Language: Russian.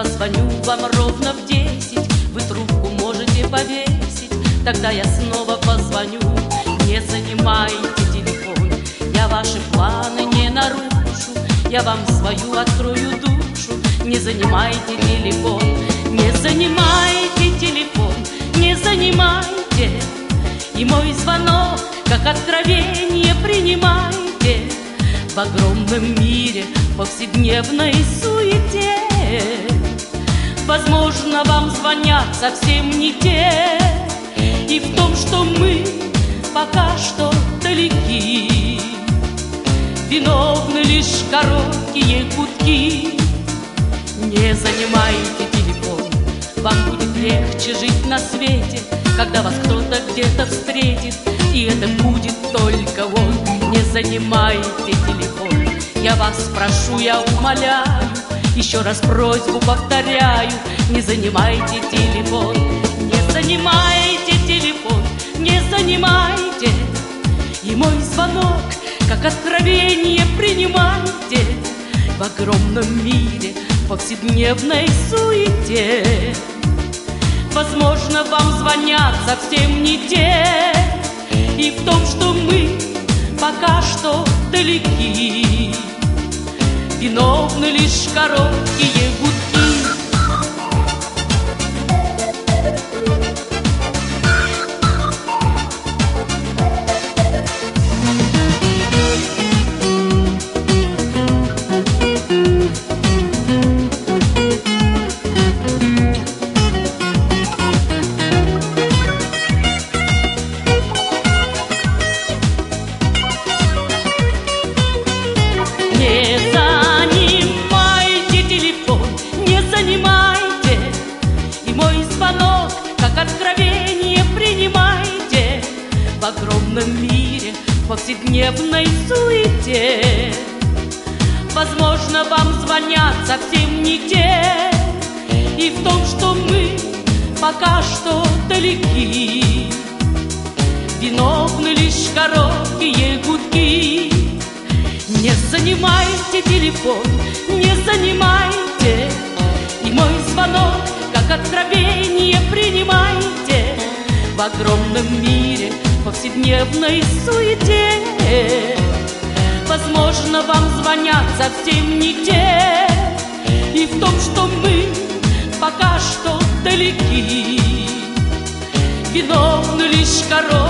позвоню вам ровно в 10, вы трубку можете повесить. Тогда я снова позвоню, не занимайте телефон. Я ваши планы не нарушу, я вам свою открою душу. Не занимайте телефон, не занимайте телефон, не занимайте. И мой звонок, как откровение, принимайте. В огромном мире повседневной суете возможно, вам звонят совсем не те. И в том, что мы пока что далеки, виновны лишь короткие гудки. Не занимайте телефон, вам будет легче жить на свете, когда вас кто-то где-то встретит, и это будет только он. Не занимайте телефон, я вас прошу, я умоляю, еще раз просьбу повторяю, не занимайте телефон, не занимайте телефон, не занимайте. И мой звонок, как откровение, принимайте. В огромном мире повседневной суете возможно, вам звонят совсем не те. И в том, что мы пока что далеки, виновны лишь короткие гудки. Откровение принимайте. В огромном мире повседневной суете возможно, вам звонят совсем не те. И в том, что мы пока что далеки, виновны лишь короткие гудки. Не занимайте телефон, не занимайте. И мой звонок, как откровение, принимайте. В огромном мире повседневной суете возможно, вам звонят совсем не те. И в том, что мы пока что далеки, виновны лишь короткие